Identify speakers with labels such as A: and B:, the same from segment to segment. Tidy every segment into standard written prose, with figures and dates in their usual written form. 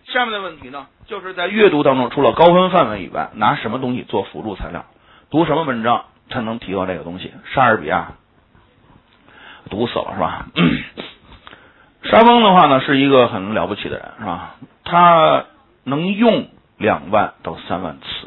A: 下面的问题呢，就是在阅读当中，除了高分范围以外，拿什么东西做辅助材料？读什么文章才能提高这个东西？莎士比亚读死了是吧？莎翁的话呢，是一个很了不起的人是吧？他能用2万到3万词，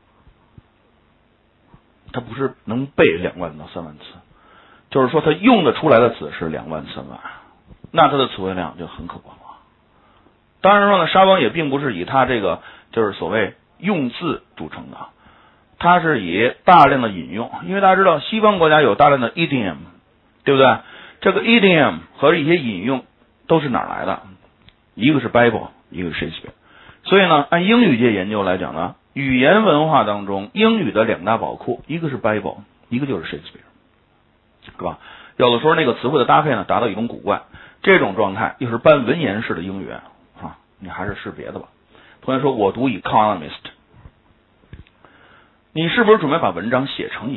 A: 他不是能背2万到3万词，就是说他用得出来的词是2万3万，那他的词汇量就很可观了。当然说呢，莎翁也并不是以他这个就是所谓用字著称的，他是以大量的引用，因为大家知道西方国家有大量的 idiom， 对不对？这个 idiom 和一些引用都是哪儿来的？一个是 Bible， 一个是 Shakespeare。所以呢，按英语界研究来讲呢，语言文化当中英语的2大宝库，一个是 Bible， 一个就是 Shakespeare， 是吧？有的时候那个词汇的搭配呢，达到一种古怪，这种状态又是半文言式的英语啊，你还是试别的吧。同学说我读 Economist， 你是不是准备把文章写成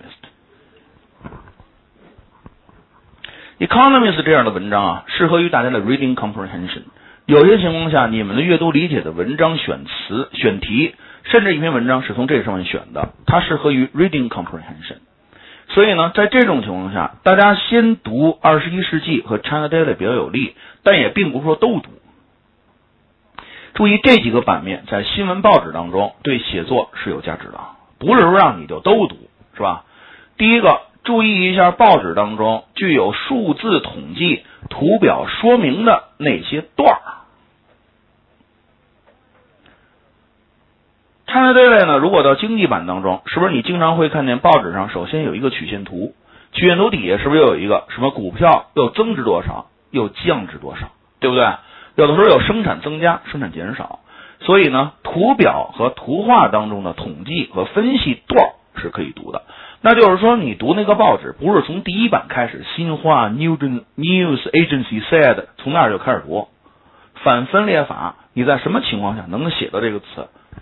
A: Economist？Economist 这样的文章啊，适合于大家的 reading comprehension。有些情况下，你们的阅读理解的文章选词、选题，甚至一篇文章是从这上面选的，它适合于 reading comprehension。所以呢，在这种情况下，大家先读21世纪和 China Daily 比较有利，但也并不是说都读。注意这几个版面在新闻报纸当中对写作是有价值的，不是说让你就都读，是吧？第一个，注意一下报纸当中具有数字统计、图表说明的那些段儿。China Daily 呢，如果到经济版当中，是不是你经常会看见报纸上首先有一个曲线图，曲线图底下是不是又有一个什么股票又增值多少，又降值多少，对不对？有的时候有生产增加、生产减少，所以呢，图表和图画当中的统计和分析段是可以读的。那就是说，你读那个报纸不是从第一版开始，新华 News Agency said 从那儿就开始读，反分裂法，你在什么情况下能写到这个词？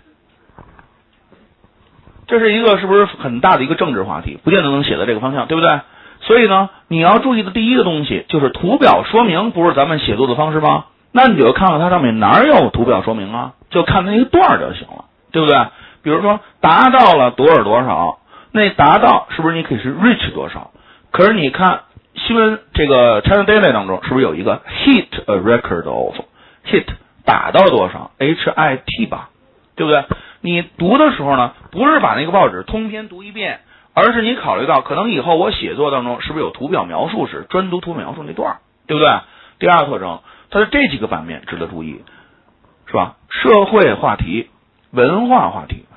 A: 这是一个是不是很大的一个政治话题，不见得能写到这个方向，对不对？所以呢，你要注意的第一个东西就是图表说明，不是咱们写作的方式吗？那你就看看它上面哪有图表说明啊，就看那个段就行了，对不对？比如说达到了多少多少，那达到是不是你可以是 reach 多少？可是你看新闻这个 China Daily 当中是不是有一个 hit a record of hit 打到多少 HIT 吧，对不对？你读的时候呢，不是把那个报纸通篇读一遍，而是你考虑到可能以后我写作当中是不是有图表描述时专读图表描述那段，对不对？第二个特征，它的这几个版面值得注意，是吧？社会话题、文化话题、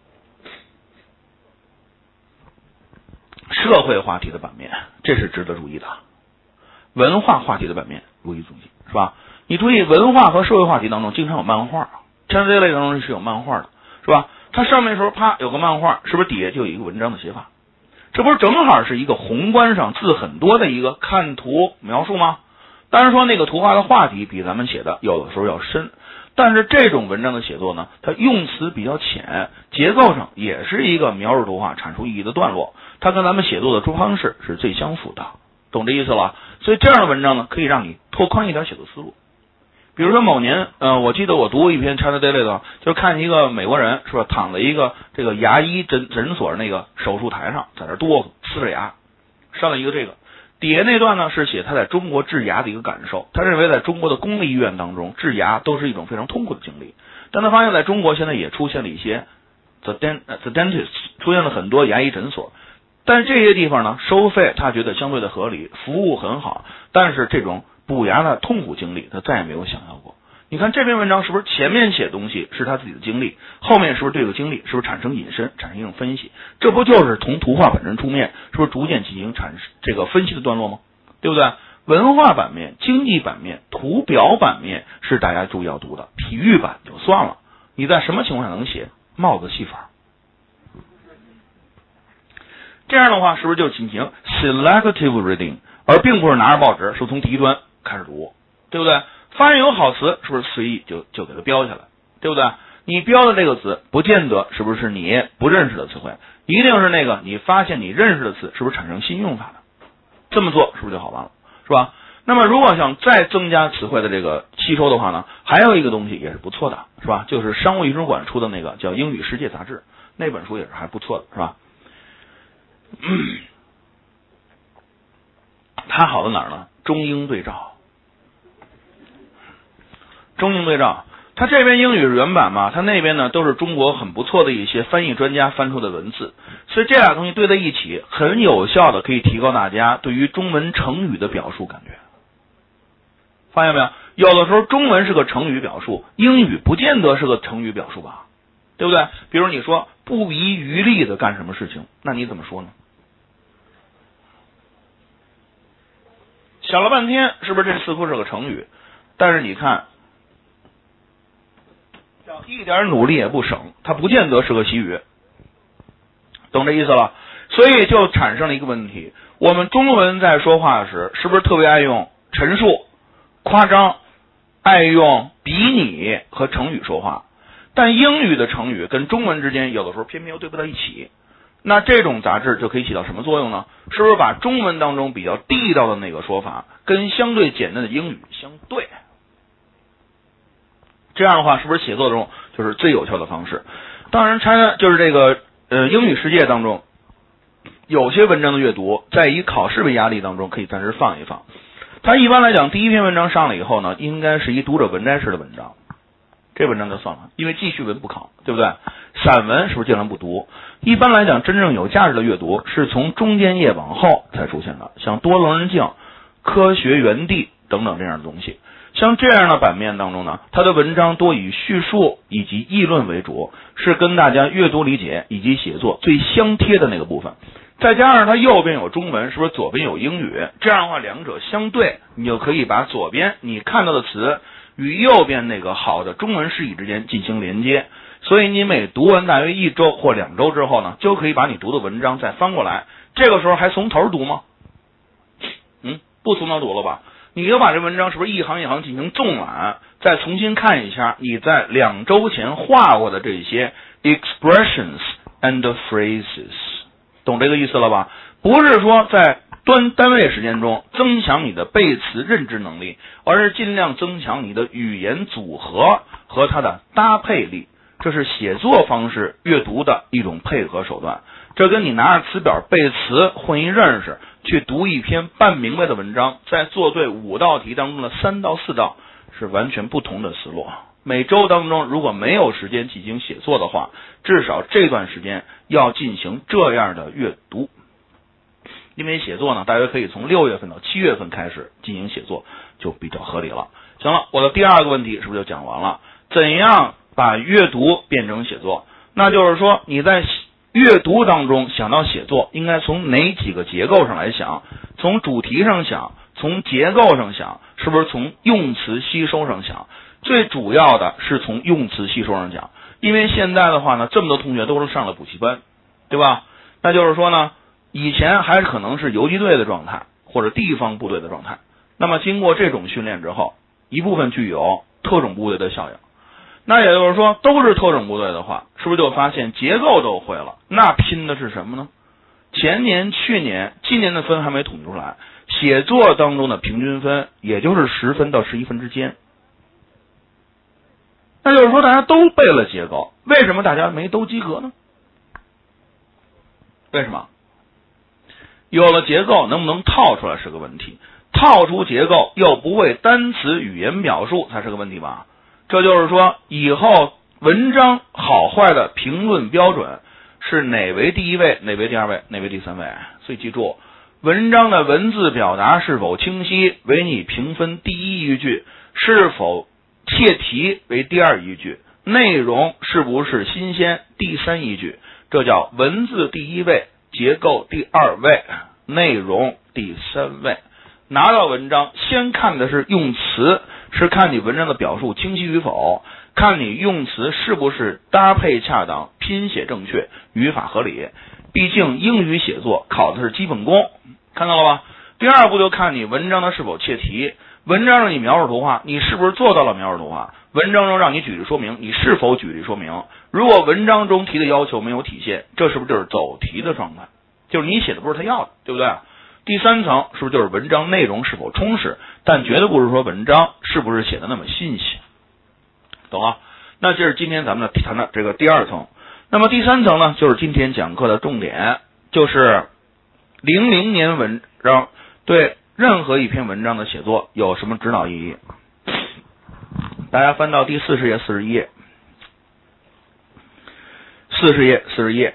A: 社会话题的版面，这是值得注意的。文化话题的版面如意注意，是吧？你注意文化和社会话题当中经常有漫画，像这类当中是有漫画的，是吧？它上面的时候啪有个漫画，是不是底下就有一个文章的写法？这不是正好是一个宏观上字很多的一个看图描述吗？当然说那个图画的话题比咱们写的有的时候要深，但是这种文章的写作呢，它用词比较浅，结构上也是一个描述图画阐述意义的段落，它跟咱们写作的方式是最相符的，懂这意思了？所以这样的文章呢，可以让你拓宽一点写作思路。比如说某年我记得我读过一篇 China Daily 的，就是看一个美国人是吧，躺在一个这个牙医诊所那个手术台上，在那哆嗦呲着牙，上了一个这个底下那段呢是写他在中国治牙的一个感受，他认为在中国的公立医院当中治牙都是一种非常痛苦的经历，但他发现在中国现在也出现了一些 the dentist 出现了很多牙医诊所，但是这些地方呢收费他觉得相对的合理，服务很好，但是这种补牙的痛苦经历他再也没有想要过。你看这篇文章是不是前面写东西是他自己的经历，后面是不是对这个经历是不是产生引申，产生一种分析，这不就是从图画本身出面，是不是逐渐进行这个分析的段落吗？对不对？文化版面、经济版面、图表版面是大家注意要读的，体育版就算了，你在什么情况下能写帽子戏法？这样的话是不是就进行 selective reading， 而并不是拿着报纸是从第一端开始读，对不对？发现有好词是不是随意就给它标下来，对不对？你标的这个词不见得是不是你不认识的词汇，一定是那个你发现你认识的词是不是产生新用法的，这么做是不是就好办了，是吧？ 那么如果想再增加词汇的这个吸收的话呢，还有一个东西也是不错的，是吧？就是商务印书馆出的那个叫《英语世界》杂志，那本书也是还不错的，是吧？它好在哪儿呢？中英对照，中英对照。它这边英语是原版嘛，它那边呢都是中国很不错的一些翻译专家翻出的文字，所以这俩东西对在一起，很有效的可以提高大家对于中文成语的表述感觉。发现没有？有的时候中文是个成语表述，英语不见得是个成语表述吧，对不对？比如你说不遗余力的干什么事情，那你怎么说呢？想了半天，是不是这似乎是个成语？但是你看，一点努力也不省，它不见得是个习语，懂这意思了？所以就产生了一个问题：我们中文在说话时，是不是特别爱用陈述、夸张，爱用比拟和成语说话？但英语的成语跟中文之间有的时候偏偏又对不到一起。那这种杂志就可以起到什么作用呢？是不是把中文当中比较地道的那个说法跟相对简单的英语相对？这样的话，是不是写作中就是最有效的方式？当然，就是这个英语世界当中，有些文章的阅读，在以考试为压力当中，可以暂时放一放。它一般来讲，第一篇文章上了以后呢，应该是一读者文摘式的文章，这文章就算了，因为记叙文不考，对不对？散文是不是尽量不读？一般来讲，真正有价值的阅读是从中间页往后才出现的，像多棱人镜、科学园地等等这样的东西。像这样的版面当中呢，它的文章多以叙述以及议论为主，是跟大家阅读理解以及写作最相贴的那个部分。再加上它右边有中文，是不是左边有英语？这样的话，两者相对，你就可以把左边你看到的词与右边那个好的中文释义之间进行连接。所以你每读完大约1周或2周之后呢，就可以把你读的文章再翻过来。这个时候还从头读吗？不从头读了吧？你就把这文章是不是一行一行进行纵览，再重新看一下你在2周前画过的这些 expressions and phrases， 懂这个意思了吧？不是说在单位时间中增强你的背词认知能力，而是尽量增强你的语言组合和它的搭配力。这是写作方式阅读的一种配合手段，这跟你拿着词表背词混一认识，去读一篇半明白的文章，在做对5道题当中的3到4道是完全不同的思路。每周当中如果没有时间进行写作的话，至少这段时间要进行这样的阅读。因为写作呢，大约可以从6月份到7月份开始进行写作，就比较合理了。行了，我的第2个问题是不是就讲完了？怎样把阅读变成写作？那就是说你在阅读当中想到写作，应该从哪几个结构上来想？从主题上想，从结构上想，是不是从用词吸收上想？最主要的是从用词吸收上讲，因为现在的话呢，这么多同学都是上了补习班，对吧？那就是说呢，以前还是可能是游击队的状态或者地方部队的状态，那么经过这种训练之后，一部分具有特种部队的效应。那也就是说，都是特种部队的话，是不是就发现结构都会了？那拼的是什么呢？前年、去年、今年的分还没统计出来，写作当中的平均分也就是10分到11分之间。那就是说，大家都背了结构，为什么大家没都及格呢？为什么？有了结构，能不能套出来是个问题，套出结构又不会单词语言表述才是个问题吧？这就是说，以后文章好坏的评论标准是哪为第1位，哪为第2位，哪为第3位。所以记住，文章的文字表达是否清晰为你评分第1依据，是否切题为第2依据，内容是不是新鲜第3依据。这叫文字第1位，结构第2位，内容第3位。拿到文章，先看的是用词，是看你文章的表述清晰与否，看你用词是不是搭配恰当，拼写正确，语法合理。毕竟英语写作考的是基本功，看到了吧？第2步就看你文章的是否切题，文章让你描述图画，你是不是做到了描述图画？文章中让你举例说明，你是否举例说明？如果文章中提的要求没有体现，这是不是就是走题的状态？就是你写的不是他要的，对不对？ 第三层是不是就是文章内容是否充实，但绝对不是说文章是不是写的那么新鲜，懂吗？那这是今天咱们谈的这个第二层。那么第三层呢，就是今天讲课的重点，就是00年文章对任何一篇文章的写作有什么指导意义。大家翻到第40页、41页，40页、41页。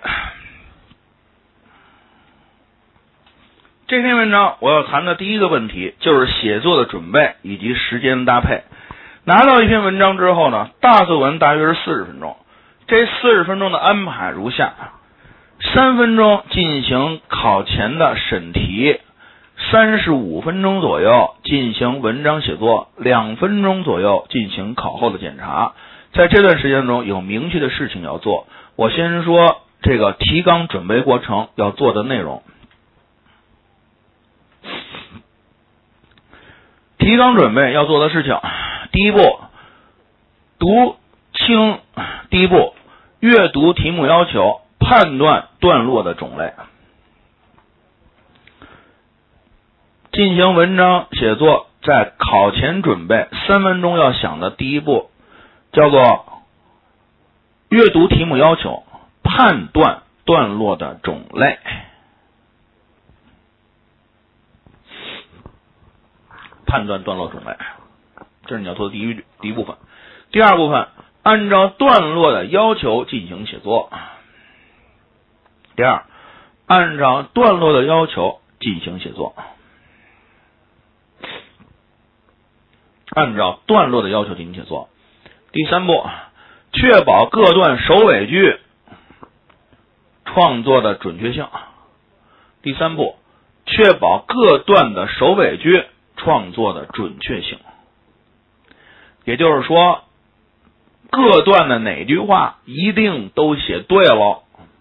A: 这篇文章我要谈的第一个问题就是写作的准备以及时间搭配。拿到一篇文章之后呢，大作文大约是40分钟，这40分钟的安排如下：3分钟进行考前的审题，35分钟左右进行文章写作，2分钟左右进行考后的检查。在这段时间中有明确的事情要做。我先说这个提纲准备过程要做的内容。提纲准备要做的事情，第一步，读清第一步，阅读题目要求，判断段落的种类。进行文章写作，在考前准备3分钟要想的第一步叫做阅读题目要求，判断段落的种类。判断段落种类，这是你要做的第一部分。第二部分，按照段落的要求进行写作。第二，按照段落的要求进行写作。按照段落的要求进行写作。第三步，确保各段首尾句创作的准确性。第三步，确保各段的首尾句创作的准确性。也就是说，各段的哪句话一定都写对了。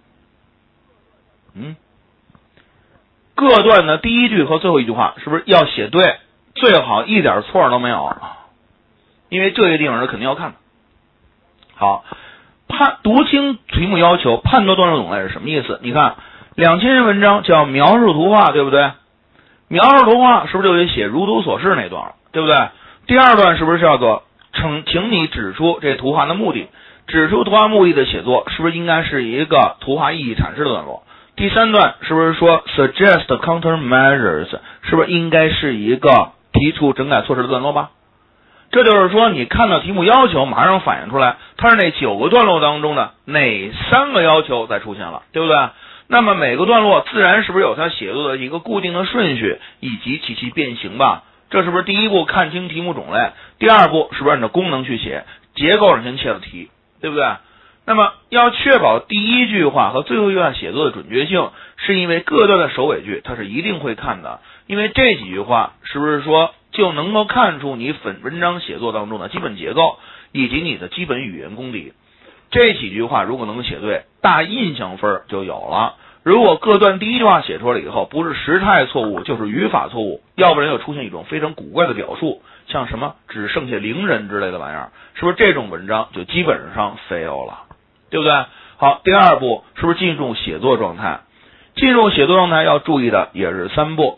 A: 各段的第一句和最后一句话是不是要写对？最好一点错都没有，因为这些地方是肯定要看的。好，读清题目要求，判断段落种类是什么意思？你看2000篇文章叫描述图画，对不对？描述图画是不是就得写如图所示那段了，对不对？第二段是不是叫做请你指出这图画的目的？指出图画目的的写作是不是应该是一个图画意义阐释的段落？第三段是不是说 suggest countermeasures， 是不是应该是一个提出整改措施的段落吧？这就是说你看到题目要求马上反映出来它是那9个段落当中的哪3个要求再出现了，对不对？那么每个段落自然是不是有它写作的一个固定的顺序以及其变形吧？这是不是第一步看清题目种类？第二步是不是按照功能去写，结构上先切了题，对不对？那么要确保第一句话和最后一句话写作的准确性，是因为各段的首尾句它是一定会看的，因为这几句话是不是说就能够看出你文章写作当中的基本结构以及你的基本语言功底。这几句话如果能写对，大印象分就有了。如果各段第一句话写出来以后不是时态错误就是语法错误，要不然又出现一种非常古怪的表述，像什么只剩下0人之类的玩意儿，是不是这种文章就基本上 fail 了，对不对？好，第二步是不是进入写作状态？进入写作状态要注意的也是3步。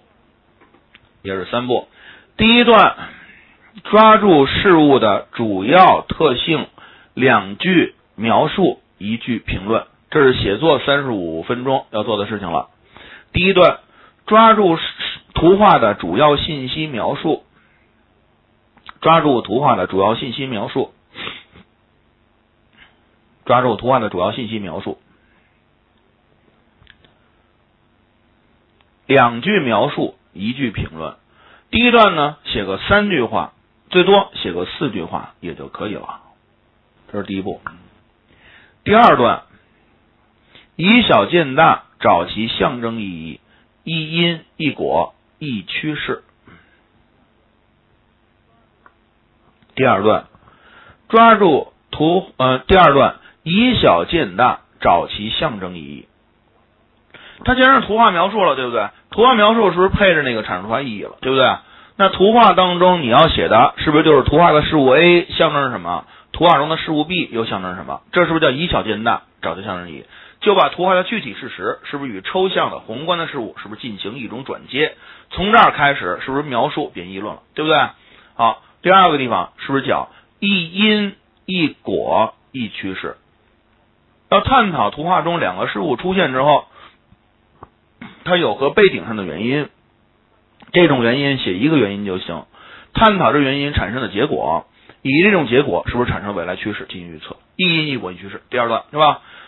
A: 第一段，抓住事物的主要特性，2句描述，1句评论，这是写作35分钟要做的事情了。第一段，抓住图画的主要信息描述，抓住图画的主要信息描述，2句描述，1句评论。第一段呢，写个3句话，最多写个4句话也就可以了。这是第一步。第二段，以小见大，找其象征意义，一因一果一趋势。第二段，以小见大，找其象征意义。它既然是图画描述了，对不对？图画描述是不是配着那个阐述出来意义了，对不对？那图画当中你要写的是不是就是图画的事物 A 象征是什么，图画中的事物 B 又象征什么？这是不是叫以小见大，找其象征意义？ 就把图画的具体事实是不是与抽象的宏观的事物是不是进行一种转接，从这儿开始是不是描述变异论了，对不对？好，第二个地方是不是讲一因一果一趋势，要探讨图画中两个事物出现之后它有何背景上的原因，这种原因写一个原因就行，探讨这原因产生的结果，以这种结果是不是产生未来趋势进行预测，一因一果一趋势，第二段是吧？